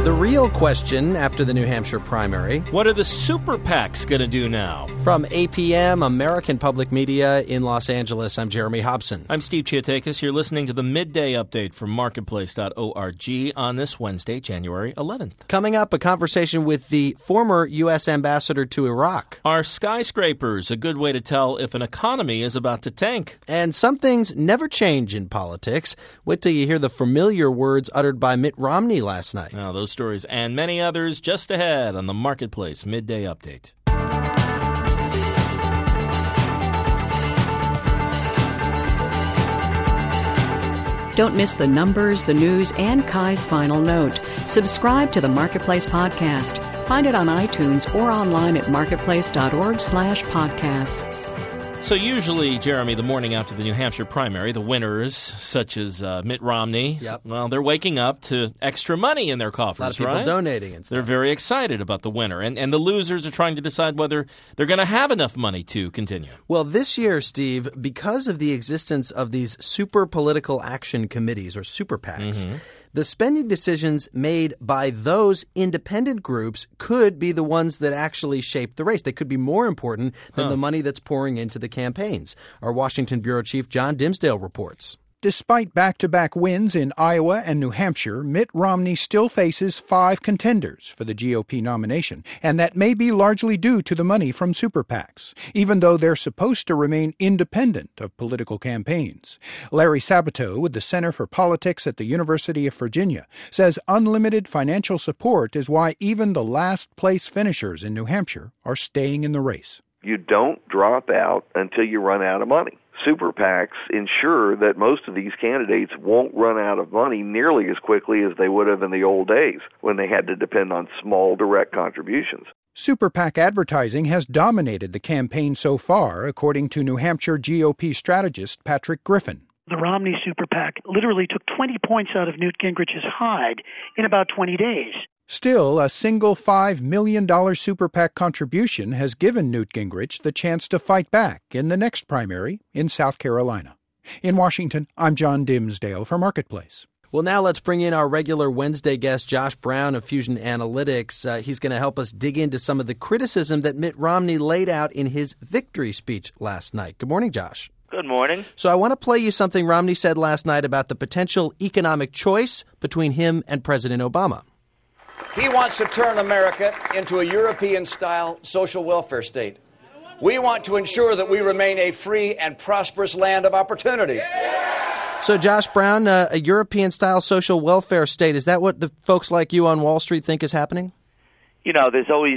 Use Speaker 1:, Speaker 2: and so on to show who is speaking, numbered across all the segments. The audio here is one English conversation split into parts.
Speaker 1: The real question after the New Hampshire primary.
Speaker 2: What are the super PACs going to do now?
Speaker 1: From APM, American Public Media in Los Angeles, I'm Jeremy Hobson.
Speaker 2: I'm Steve Chiatakis. You're listening to the Midday Update from Marketplace.org on this Wednesday, January 11th.
Speaker 1: Coming up, a conversation with the former U.S. ambassador to Iraq.
Speaker 2: Are skyscrapers a good way to tell if an economy is about to tank?
Speaker 1: And some things never change in politics. Wait till you hear the familiar words uttered by Mitt Romney last night.
Speaker 2: Now, those stories and many others just ahead on the Marketplace Midday Update.
Speaker 3: Don't miss the numbers, the news, and Kai's final note. Subscribe to the Marketplace Podcast. Find it on iTunes or online at marketplace.org/podcasts.
Speaker 2: So usually, Jeremy, the morning after the New Hampshire primary, the winners, such as Mitt Romney, well, they're waking up to extra money in their coffers,
Speaker 1: A lot of people
Speaker 2: right?
Speaker 1: donating and stuff.
Speaker 2: They're very excited about the winner. And the losers are trying to decide whether they're going to have enough money to continue.
Speaker 1: Well, this year, Steve, because of the existence of these super political action committees or super PACs, the spending decisions made by those independent groups could be the ones that actually shape the race. They could be more important than the money that's pouring into the campaigns. Our Washington bureau chief, John Dimsdale, reports.
Speaker 4: Despite back-to-back wins in Iowa and New Hampshire, Mitt Romney still faces 5 contenders for the GOP nomination, and that may be largely due to the money from super PACs, even though they're supposed to remain independent of political campaigns. Larry Sabato with the Center for Politics at the University of Virginia says unlimited financial support is why even the last-place finishers in New Hampshire are staying in the race.
Speaker 5: You don't drop out until you run out of money. Super PACs ensure that most of these candidates won't run out of money nearly as quickly as they would have in the old days when they had to depend on small direct contributions.
Speaker 4: Super PAC advertising has dominated the campaign so far, according to New Hampshire GOP strategist Patrick Griffin.
Speaker 6: The Romney Super PAC literally took 20 points out of Newt Gingrich's hide in about 20 days.
Speaker 4: Still, a single $5 million Super PAC contribution has given Newt Gingrich the chance to fight back in the next primary in South Carolina. In Washington, I'm John Dimsdale for Marketplace.
Speaker 1: Well, now let's bring in our regular Wednesday guest, Josh Brown of Fusion Analytics. He's going to help us dig into some of the criticism that Mitt Romney laid out in his victory speech last night. Good morning, Josh.
Speaker 7: Good morning.
Speaker 1: So I want to play you something Romney said last night about the potential economic choice between him and President Obama.
Speaker 8: He wants to turn America into a European-style social welfare state. We want to ensure that we remain a free and prosperous land of opportunity.
Speaker 1: So, Josh Brown, a European-style social welfare state, is that what the folks like you on Wall Street think is happening?
Speaker 7: You know, there's always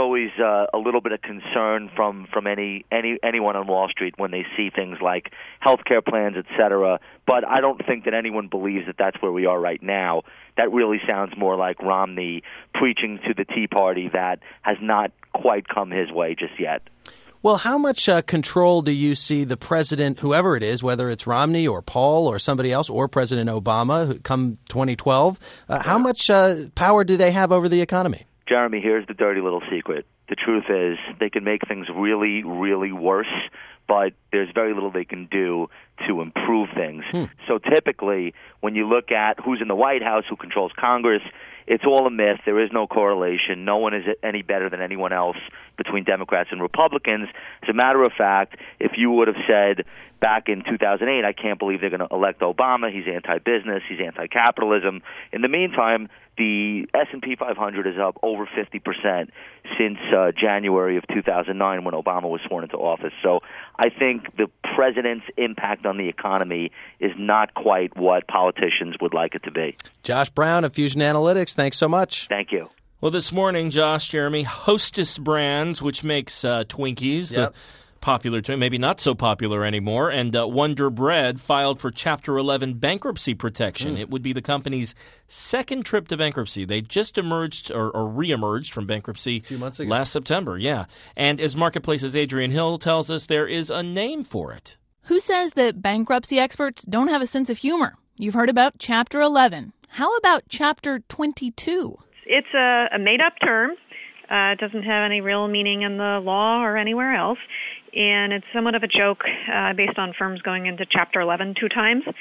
Speaker 7: a little bit of concern from anyone on Wall Street when they see things like healthcare plans, et cetera. But I don't think that anyone believes that that's where we are right now. That really sounds more like Romney preaching to the Tea Party that has not quite come his way just yet.
Speaker 1: Well, how much control do you see the president, whoever it is, whether it's Romney or Paul or somebody else or President Obama, come 2012, how much power do they have over the economy?
Speaker 7: Jeremy, here's the dirty little secret. The truth is they can make things really, really worse, but there's very little they can do to improve things. So typically, when you look at who's in the White House, who controls Congress, it's all a myth. There is no correlation. No one is any better than anyone else between Democrats and Republicans. As a matter of fact, if you would have said back in 2008, I can't believe they're going to elect Obama, he's anti-business, he's anti-capitalism. In the meantime, the S&P 500 is up over 50% since January of 2009 when Obama was sworn into office. So I think the president's impact on the economy is not quite what politicians would like it to be.
Speaker 1: Josh Brown of Fusion Analytics, thanks so much.
Speaker 7: Thank you.
Speaker 2: Well, this morning, Josh, Jeremy, Hostess Brands, which makes Twinkies, the popular, maybe not so popular anymore, and Wonder Bread filed for Chapter 11 bankruptcy protection. It would be the company's second trip to bankruptcy. They just emerged or reemerged from bankruptcy
Speaker 1: a few months ago.
Speaker 2: Last September, And as Marketplace's Adrian Hill tells us, there is a name for it.
Speaker 9: Who says that bankruptcy experts don't have a sense of humor? You've heard about Chapter 11. How about Chapter 22?
Speaker 10: It's a made-up term. It doesn't have any real meaning in the law or anywhere else. And it's somewhat of a joke based on firms going into Chapter 11 two times.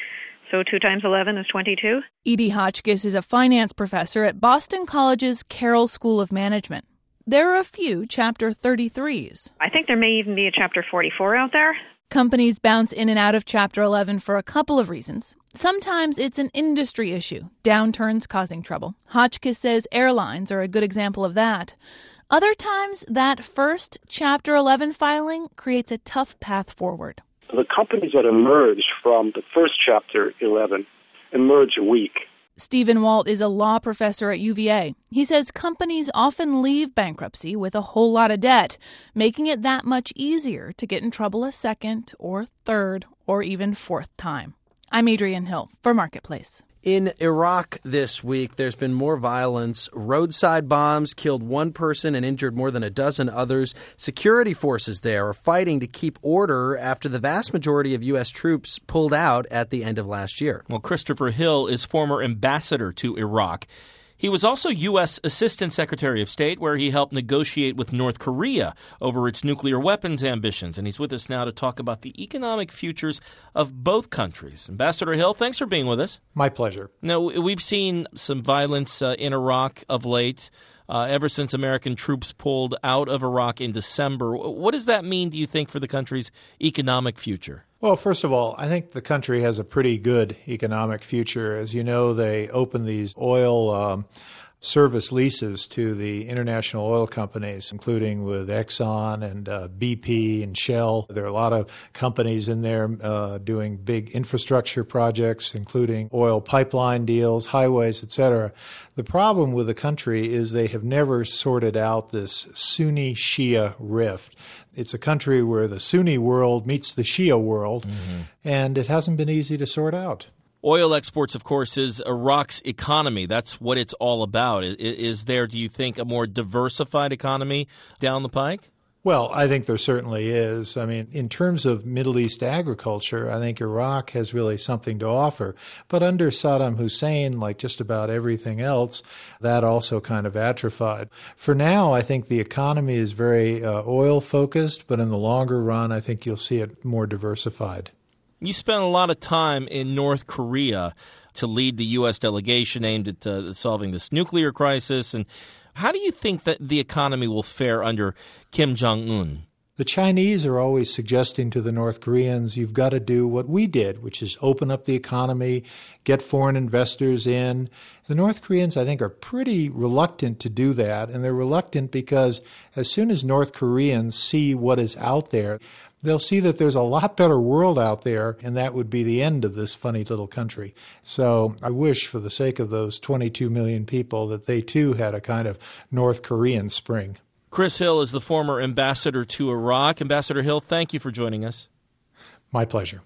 Speaker 10: So 2 times 11 is 22.
Speaker 9: Edie Hotchkiss is a finance professor at Boston College's Carroll School of Management. There are a few Chapter 33s.
Speaker 10: I think there may even be a Chapter 44 out there.
Speaker 9: Companies bounce in and out of Chapter 11 for a couple of reasons. Sometimes it's an industry issue, downturns causing trouble. Hotchkiss says airlines are a good example of that. Other times, that first Chapter 11 filing creates a tough path forward.
Speaker 11: The companies that emerge from the first Chapter 11 emerge weak.
Speaker 9: Stephen Walt is a law professor at UVA. He says companies often leave bankruptcy with a whole lot of debt, making it that much easier to get in trouble a second or third or even fourth time. I'm Adrienne Hill for Marketplace.
Speaker 1: In Iraq this week, there's been more violence. Roadside bombs killed one person and injured more than a dozen others. Security forces there are fighting to keep order after the vast majority of U.S. troops pulled out at the end of last year.
Speaker 2: Well, Christopher Hill is former ambassador to Iraq. He was also U.S. Assistant Secretary of State, where he helped negotiate with North Korea over its nuclear weapons ambitions. And he's with us now to talk about the economic futures of both countries. Ambassador Hill, thanks for being with us.
Speaker 12: My pleasure.
Speaker 2: Now, we've seen some violence in Iraq of late, ever since American troops pulled out of Iraq in December. What does that mean, do you think, for the country's economic future?
Speaker 12: Well, first of all, I think the country has a pretty good economic future. As you know, they opened these oil service leases to the international oil companies, including with Exxon and BP and Shell. There are a lot of companies in there doing big infrastructure projects, including oil pipeline deals, highways, etc. The problem with the country is they have never sorted out this Sunni-Shia rift. It's a country where the Sunni world meets the Shia world, and it hasn't been easy to sort out.
Speaker 2: Oil exports, of course, is Iraq's economy. That's what it's all about. Is there, do you think, a more diversified economy down the pike?
Speaker 12: Well, I think there certainly is. I mean, in terms of Middle East agriculture, I think Iraq has really something to offer. But under Saddam Hussein, like just about everything else, that also kind of atrophied. For now, I think the economy is very oil-focused, but in the longer run, I think you'll see it more diversified.
Speaker 2: You spent a lot of time in North Korea to lead the U.S. delegation aimed at solving this nuclear crisis. And how do you think that the economy will fare under Kim Jong-un?
Speaker 12: The Chinese are always suggesting to the North Koreans, you've got to do what we did, which is open up the economy, get foreign investors in. The North Koreans, I think, are pretty reluctant to do that. And they're reluctant because as soon as North Koreans see what is out there, they'll see that there's a lot better world out there, and that would be the end of this funny little country. So I wish, for the sake of those 22 million people, that they too had a kind of North Korean spring.
Speaker 2: Chris Hill is the former ambassador to Iraq. Ambassador Hill, thank you for joining us.
Speaker 12: My pleasure.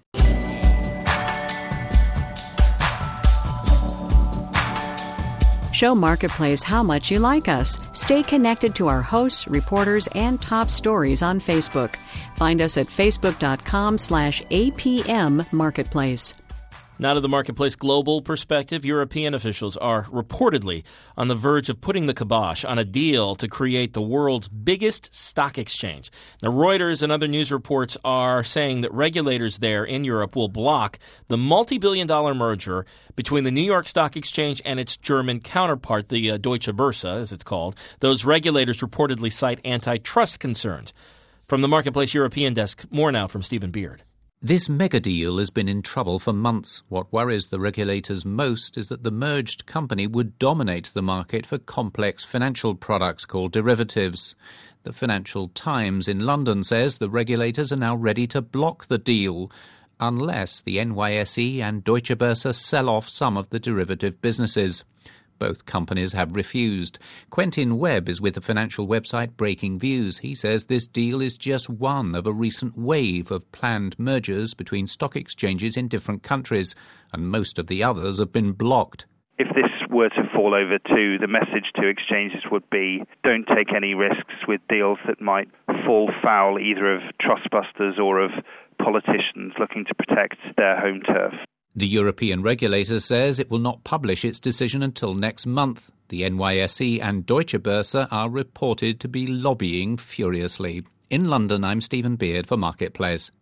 Speaker 3: Show Marketplace how much you like us. Stay connected to our hosts, reporters, and top stories on Facebook. Find us at facebook.com/APM Marketplace.
Speaker 2: Now to the Marketplace global perspective. European officials are reportedly on the verge of putting the kibosh on a deal to create the world's biggest stock exchange. Now, Reuters and other news reports are saying that regulators there in Europe will block the multi-billion-dollar merger between the New York Stock Exchange and its German counterpart, the Deutsche Börse, as it's called. Those regulators reportedly cite antitrust concerns. From the Marketplace European desk, more now from Stephen Beard.
Speaker 13: This mega deal has been in trouble for months. What worries the regulators most is that the merged company would dominate the market for complex financial products called derivatives. The Financial Times in London says the regulators are now ready to block the deal unless the NYSE and Deutsche Börse sell off some of the derivative businesses. Both companies have refused. Quentin Webb is with the financial website Breaking Views. He says this deal is just one of a recent wave of planned mergers between stock exchanges in different countries, and most of the others have been blocked.
Speaker 14: If this were to fall over too, the message to exchanges would be don't take any risks with deals that might fall foul either of trustbusters or of politicians looking to protect their home turf.
Speaker 13: The European regulator says it will not publish its decision until next month. The NYSE and Deutsche Börse are reported to be lobbying furiously. In London, I'm Stephen Beard for Marketplace.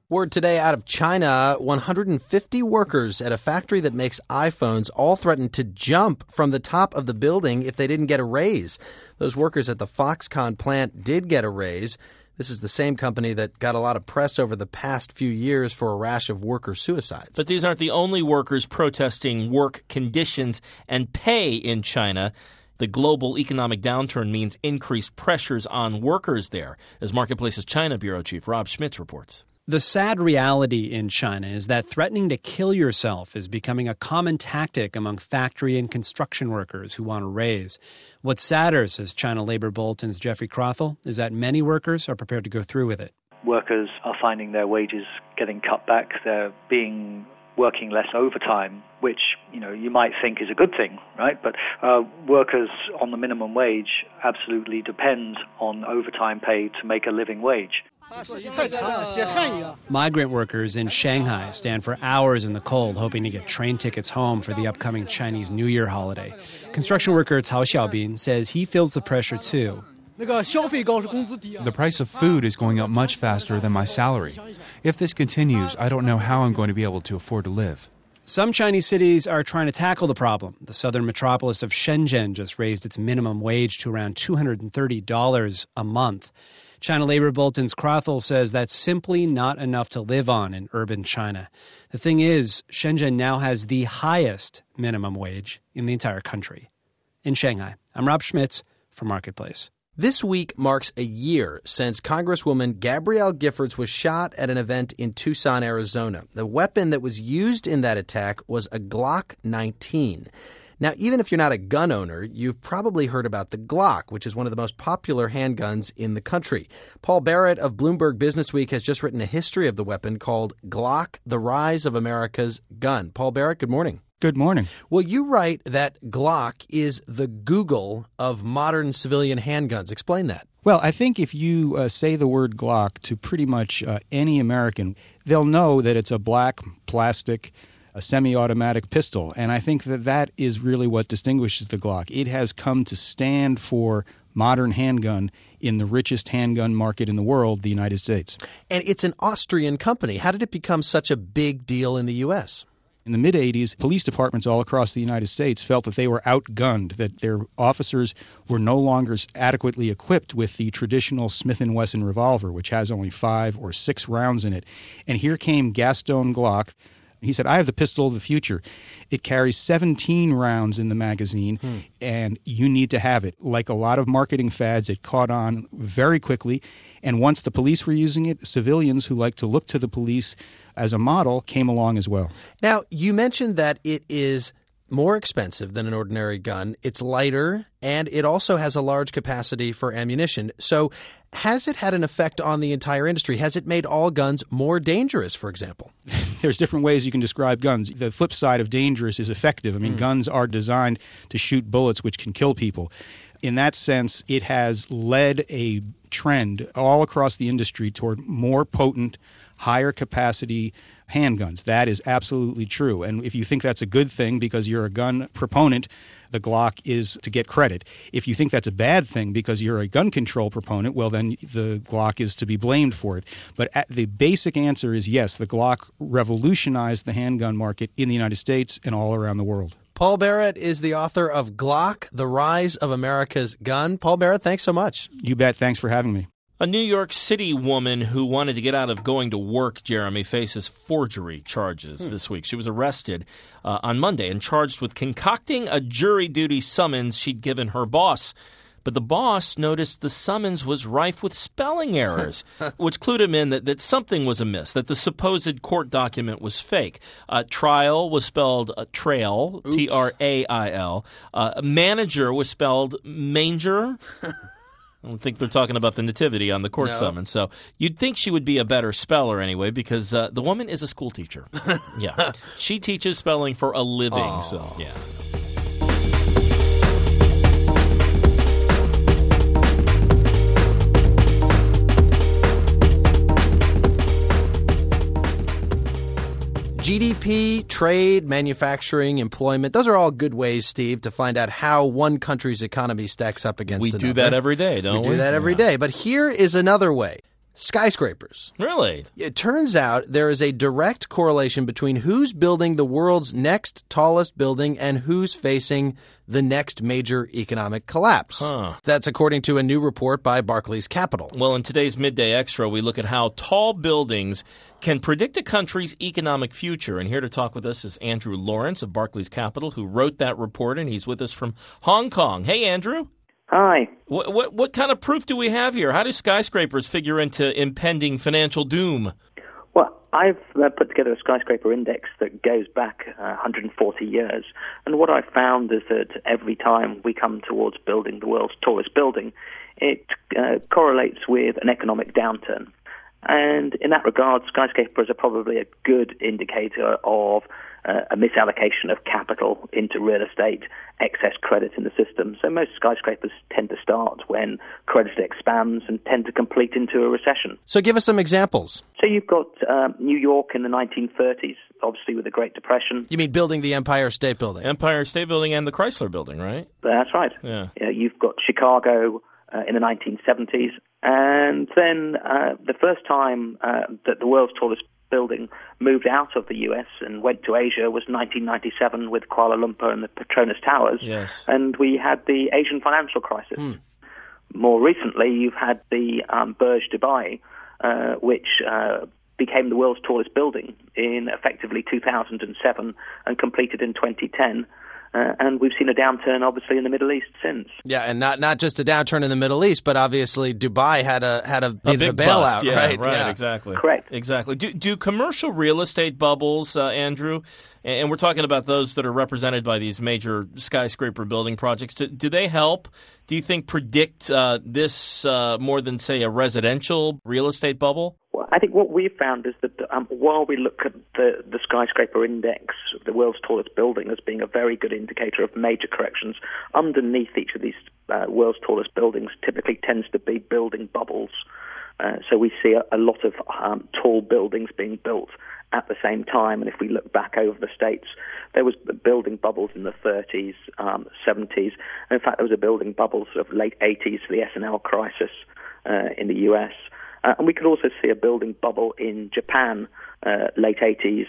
Speaker 1: Word today out of China, 150 workers at a factory that makes iPhones all threatened to jump from the top of the building if they didn't get a raise. Those workers at the Foxconn plant did get a raise. This is the same company that got a lot of press over the past few years for a rash of worker suicides.
Speaker 2: But these aren't the only workers protesting work conditions and pay in China. The global economic downturn means increased pressures on workers there, as Marketplace's China Bureau Chief Rob Schmitz reports.
Speaker 15: The sad reality in China is that threatening to kill yourself is becoming a common tactic among factory and construction workers who want a raise. What's sadder, says China Labor Bulletin's Jeffrey Crothall, is that many workers are prepared to go through with it.
Speaker 16: Workers are finding their wages getting cut back. They're working less overtime, which, you might think is a good thing, right? But workers on the minimum wage absolutely depend on overtime pay to make a living wage.
Speaker 15: Migrant workers in Shanghai stand for hours in the cold hoping to get train tickets home for the upcoming Chinese New Year holiday. Construction worker Cao Xiaobin says he feels the pressure too.
Speaker 17: The price of food is going up much faster than my salary. If this continues, I don't know how I'm going to be able to afford to live.
Speaker 15: Some Chinese cities are trying to tackle the problem. The southern metropolis of Shenzhen just raised its minimum wage to around $230 a month. China Labor Bulletin's Crothall says that's simply not enough to live on in urban China. The thing is, Shenzhen now has the highest minimum wage in the entire country. In Shanghai, I'm Rob Schmitz for Marketplace.
Speaker 1: This week marks a year since Congresswoman Gabrielle Giffords was shot at an event in Tucson, Arizona. The weapon that was used in that attack was a Glock 19. Now, even if you're not a gun owner, you've probably heard about the Glock, which is one of the most popular handguns in the country. Paul Barrett of Bloomberg Businessweek has just written a history of the weapon called Glock, the Rise of America's Gun. Paul Barrett, good morning.
Speaker 18: Good morning.
Speaker 1: Well, you write that Glock is the Google of modern civilian handguns. Explain that.
Speaker 18: Well, I think if you say the word Glock to pretty much any American, they'll know that it's a black plastic a semi-automatic pistol. And I think that is really what distinguishes the Glock. It has come to stand for modern handgun in the richest handgun market in the world, the United States.
Speaker 1: And it's an Austrian company. How did it become such a big deal in the U.S.?
Speaker 18: In the mid-'80s, police departments all across the United States felt that they were outgunned, that their officers were no longer adequately equipped with the traditional Smith & Wesson revolver, which has only 5 or 6 rounds in it. And here came Gaston Glock. He said, I have the pistol of the future. It carries 17 rounds in the magazine, and you need to have it. Like a lot of marketing fads, it caught on very quickly. And once the police were using it, civilians who like to look to the police as a model came along as well.
Speaker 1: Now, you mentioned that it is more expensive than an ordinary gun. It's lighter, and it also has a large capacity for ammunition. So has it had an effect on the entire industry? Has it made all guns more dangerous, for example?
Speaker 18: There's different ways you can describe guns. The flip side of dangerous is effective. I mean, guns are designed to shoot bullets which can kill people. In that sense, it has led a trend all across the industry toward more potent, higher capacity handguns. That is absolutely true. And if you think that's a good thing because you're a gun proponent, the Glock is to get credit. If you think that's a bad thing because you're a gun control proponent, well, then the Glock is to be blamed for it. But the basic answer is yes, the Glock revolutionized the handgun market in the United States and all around the world.
Speaker 1: Paul Barrett is the author of Glock, The Rise of America's Gun. Paul Barrett, thanks so much.
Speaker 18: You bet. Thanks for having me.
Speaker 2: A New York City woman who wanted to get out of going to work, Jeremy, faces forgery charges this week. She was arrested on Monday and charged with concocting a jury duty summons she'd given her boss. But the boss noticed the summons was rife with spelling errors, which clued him in that something was amiss, that the supposed court document was fake. Trial was spelled trail, Trail. Manager was spelled manger. I don't think they're talking about the nativity on the court summons. So you'd think she would be a better speller anyway, because the woman is a school teacher. Yeah. She teaches spelling for a living. So, yeah.
Speaker 1: GDP, trade, manufacturing, employment, those are all good ways, Steve, to find out how one country's economy stacks up against another.
Speaker 2: We do that every day, don't we?
Speaker 1: We do that every day. But here is another way. Skyscrapers.
Speaker 2: Really?
Speaker 1: It turns out there is a direct correlation between who's building the world's next tallest building and who's facing the next major economic collapse. That's according to a new report by Barclays Capital.
Speaker 2: Well, in today's Midday Extra, we look at how tall buildings can predict a country's economic future. And here to talk with us is Andrew Lawrence of Barclays Capital, who wrote that report, and he's with us from Hong Kong. Hey, Andrew.
Speaker 19: Hi.
Speaker 2: What kind of proof do we have here? How do skyscrapers figure into impending financial doom?
Speaker 19: Well, I've put together a skyscraper index that goes back 140 years. And what I've found is that every time we come towards building the world's tallest building, it correlates with an economic downturn. And in that regard, skyscrapers are probably a good indicator of a misallocation of capital into real estate, excess credit in the system. So most skyscrapers tend to start when credit expands and tend to complete into a recession.
Speaker 1: So give us some examples.
Speaker 19: So you've got New York in the 1930s, obviously with the Great Depression.
Speaker 1: You mean building the Empire State Building?
Speaker 2: Empire State Building and the Chrysler Building, right?
Speaker 19: That's right.
Speaker 2: Yeah.
Speaker 19: You've got Chicago in the 1970s. And then the first time that the world's tallest building moved out of the U.S. and went to Asia was 1997 with Kuala Lumpur and the Petronas Towers.
Speaker 2: Yes.
Speaker 19: And we had the Asian financial crisis. More recently, you've had the Burj Dubai, which became the world's tallest building in effectively 2007 and completed in 2010. And we've seen a downturn, obviously, in the Middle East since.
Speaker 1: Yeah, and not just a downturn in the Middle East, but obviously Dubai had a
Speaker 2: big
Speaker 1: bailout,
Speaker 2: bust. Yeah,
Speaker 1: right?
Speaker 2: Right,
Speaker 1: yeah.
Speaker 2: exactly.
Speaker 19: Correct.
Speaker 2: Exactly. Do commercial real estate bubbles, Andrew, and we're talking about those that are represented by these major skyscraper building projects, do they help, do you think, predict this more than, say, a residential real estate bubble?
Speaker 19: Well, I think what we've found is that while we look at the skyscraper index, the world's tallest building, as being a very good indicator of major corrections, underneath each of these world's tallest buildings typically tends to be building bubbles. So we see a lot of tall buildings being built at the same time. And if we look back over the States, there was building bubbles in the 30s, 70s. And in fact, there was a building bubble sort of late 80s, the S&L crisis in the US. And we could also see a building bubble in Japan, late 80s,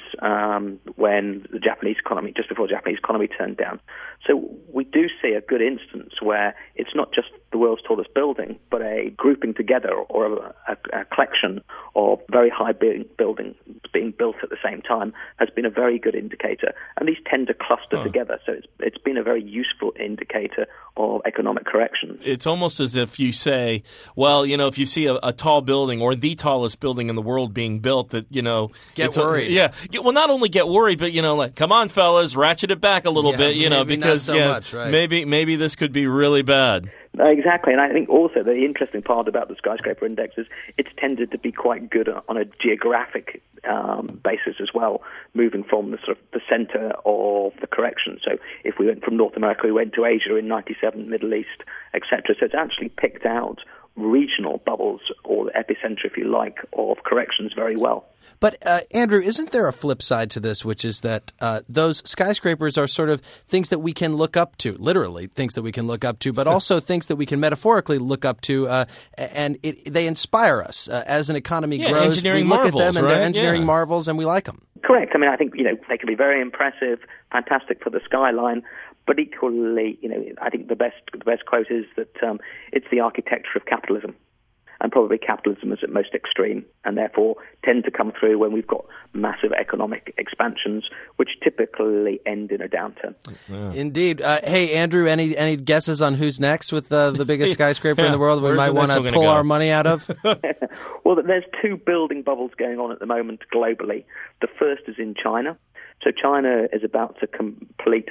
Speaker 19: when the Japanese economy, just before the Japanese economy turned down. So we do see a good instance where it's not just the world's tallest building, but a grouping together or a collection of very high buildings being built at the same time has been a very good indicator. And these tend to cluster together, so it's been a very useful indicator of economic corrections.
Speaker 2: It's almost as if you say, well, if you see a tall building or the tallest building in the world being built, that,
Speaker 1: get worried.
Speaker 2: Well, not only get worried, but, like, come on, fellas, ratchet it back a little bit, because
Speaker 1: much, right.
Speaker 2: maybe this could be really bad.
Speaker 19: Exactly, and I think also the interesting part about the skyscraper index is it's tended to be quite good on a geographic basis as well, moving from the sort of the center of the correction. So if we went from North America, we went to Asia in 97, Middle East, etc. So it's actually picked out regional bubbles, or the epicenter, if you like, of corrections very well.
Speaker 1: But, Andrew, isn't there a flip side to this, which is that those skyscrapers are sort of things that we can look up to, literally things that we can look up to, but also things that we can metaphorically look up to, and they inspire us. As an economy grows, we look at them and they're engineering marvels, and we like them.
Speaker 19: Correct. I mean, I think, they can be very impressive, fantastic for the skyline, but equally, I think the best quote is that it's the architecture of capitalism. And probably capitalism is at most extreme, and therefore tend to come through when we've got massive economic expansions, which typically end in a downturn.
Speaker 2: Yeah.
Speaker 1: Indeed. Hey, Andrew, any guesses on who's next with the biggest skyscraper in the world we might want to pull our money out of?
Speaker 19: Well, there's two building bubbles going on at the moment globally. The first is in China. So China is about to complete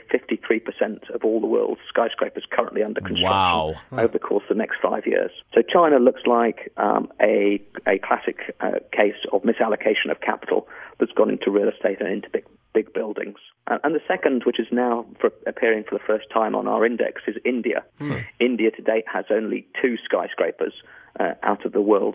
Speaker 19: 53% of all the world's skyscrapers currently under construction over the course of the next 5 years. So China looks like a classic case of misallocation of capital that's gone into real estate and into big buildings. And the second, which is now appearing for the first time on our index, is India. India to date has only 2 skyscrapers out of the world's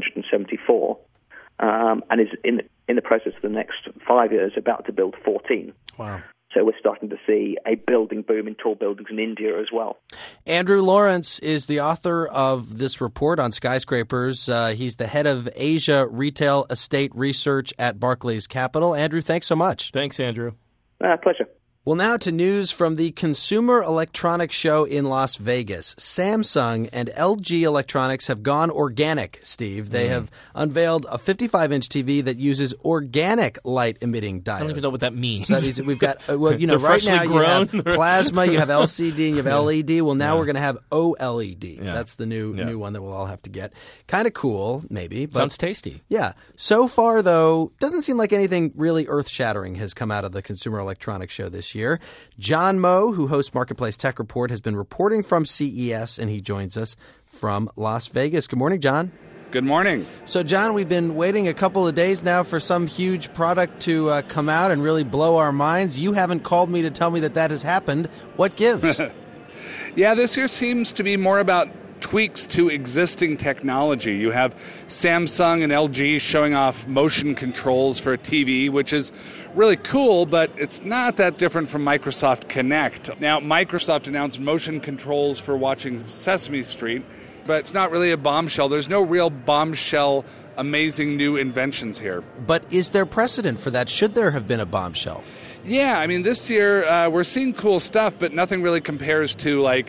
Speaker 19: 274. And is in the process of the next 5 years about to build 14.
Speaker 1: Wow.
Speaker 19: So we're starting to see a building boom in tall buildings in India as well.
Speaker 1: Andrew Lawrence is the author of this report on skyscrapers. He's the head of Asia Retail Estate Research at Barclays Capital. Andrew, thanks so much.
Speaker 2: Thanks, Andrew.
Speaker 19: Pleasure.
Speaker 1: Well, now to news from the Consumer Electronics Show in Las Vegas. Samsung and LG Electronics have gone organic, Steve. They have unveiled a 55-inch TV that uses organic light-emitting diodes.
Speaker 2: I don't even know what that means.
Speaker 1: So that means that we've got, right now you have plasma, you have LCD, and you have LED. Well, now we're going to have OLED. Yeah. That's the new one that we'll all have to get. Kind of cool, maybe. But
Speaker 2: sounds tasty.
Speaker 1: Yeah. So far, though, doesn't seem like anything really earth-shattering has come out of the Consumer Electronics Show this year. John Moe, who hosts Marketplace Tech Report, has been reporting from CES, and he joins us from Las Vegas. Good morning, John.
Speaker 20: Good morning.
Speaker 1: So, John, we've been waiting a couple of days now for some huge product to come out and really blow our minds. You haven't called me to tell me that has happened. What gives?
Speaker 20: Yeah, this year seems to be more about tweaks to existing technology. You have Samsung and LG showing off motion controls for a TV, which is really cool, but it's not that different from Microsoft Kinect. Now, Microsoft announced motion controls for watching Sesame Street, but it's not really a bombshell. There's no real bombshell, amazing new inventions here.
Speaker 1: But is there precedent for that? Should there have been a bombshell?
Speaker 20: Yeah, I mean, this year we're seeing cool stuff, but nothing really compares to, like,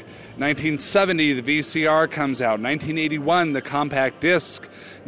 Speaker 20: 1970, the VCR comes out. 1981, the compact disc.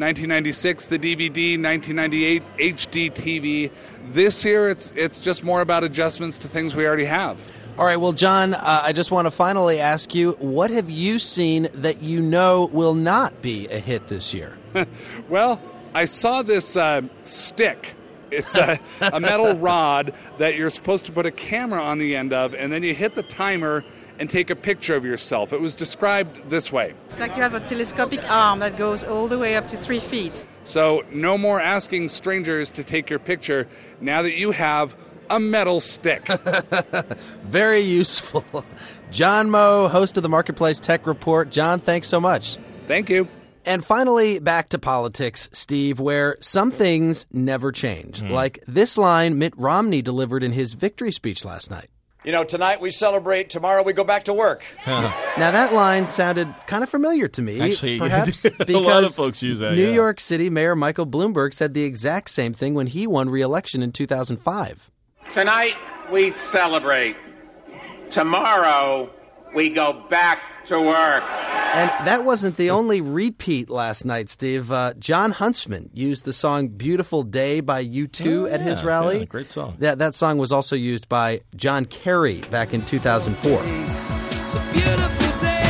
Speaker 20: 1996, the DVD. 1998, HD TV. This year, it's just more about adjustments to things we already have.
Speaker 1: All right, well, John, I just want to finally ask you, what have you seen that you know will not be a hit this year?
Speaker 20: Well, I saw this stick. It's a metal rod that you're supposed to put a camera on the end of, and then you hit the timer and take a picture of yourself. It was described this way.
Speaker 21: It's like you have a telescopic arm that goes all the way up to 3 feet.
Speaker 20: So no more asking strangers to take your picture now that you have a metal stick.
Speaker 1: Very useful. John Moe, host of the Marketplace Tech Report. John, thanks so much.
Speaker 20: Thank you.
Speaker 1: And finally, back to politics, Steve, where some things never change. Like this line Mitt Romney delivered in his victory speech last night.
Speaker 8: You know, tonight we celebrate, tomorrow we go back to work.
Speaker 1: Now, that line sounded kind of familiar to me.
Speaker 2: Actually,
Speaker 1: perhaps because
Speaker 2: a lot of folks use that.
Speaker 1: New York City Mayor Michael Bloomberg said the exact same thing when he won re-election in 2005.
Speaker 22: Tonight we celebrate. Tomorrow we go back to work.
Speaker 1: And that wasn't the only repeat last night, Steve. John Huntsman used the song Beautiful Day by U2 at his rally.
Speaker 2: Yeah, great song.
Speaker 1: That song was also used by John Kerry back in 2004. It's a beautiful day.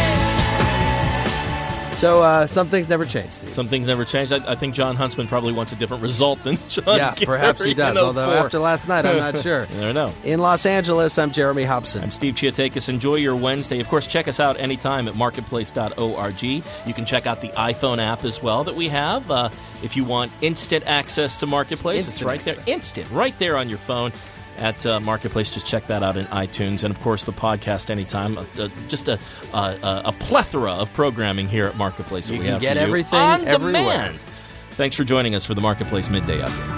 Speaker 1: So some things never change, Steve.
Speaker 2: Some things never change. I think John Huntsman probably wants a different result than John Kerry.
Speaker 1: Perhaps he does, although after last night, I'm not sure.
Speaker 2: You never know.
Speaker 1: In Los Angeles, I'm Jeremy Hobson.
Speaker 2: I'm Steve Chiatakis. Enjoy your Wednesday. Of course, check us out anytime at marketplace.org. You can check out the iPhone app as well that we have. If you want instant access to Marketplace, it's right there. Instant, right there on your phone. At Marketplace, just check that out in iTunes, and of course the podcast anytime. Just a plethora of programming here at Marketplace that
Speaker 1: you
Speaker 2: we
Speaker 1: can
Speaker 2: have
Speaker 1: get
Speaker 2: for you
Speaker 1: everything
Speaker 2: on
Speaker 1: everywhere.
Speaker 2: Demand. Thanks for joining us for the Marketplace Midday Update.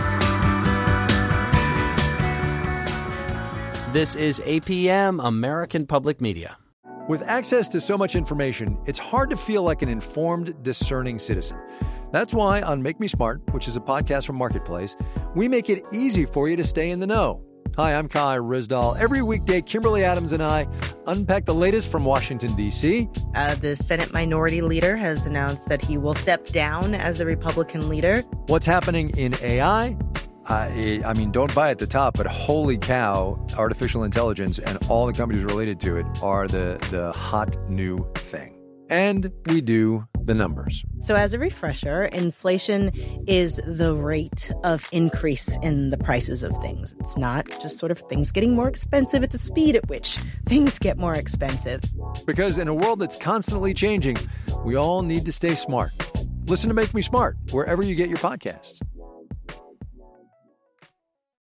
Speaker 1: This is APM, American Public Media.
Speaker 23: With access to so much information, it's hard to feel like an informed, discerning citizen. That's why on Make Me Smart, which is a podcast from Marketplace, we make it easy for you to stay in the know. Hi, I'm Kai Rizdal. Every weekday, Kimberly Adams and I unpack the latest from Washington, D.C.
Speaker 24: The Senate Minority Leader has announced that he will step down as the Republican leader.
Speaker 23: What's happening in AI? I mean, don't buy at the top, but holy cow, artificial intelligence and all the companies related to it are the hot new thing. And we do the numbers.
Speaker 24: So as a refresher, inflation is the rate of increase in the prices of things. It's not just sort of things getting more expensive. It's a speed at which things get more expensive.
Speaker 23: Because in a world that's constantly changing, we all need to stay smart. Listen to Make Me Smart wherever you get your podcasts.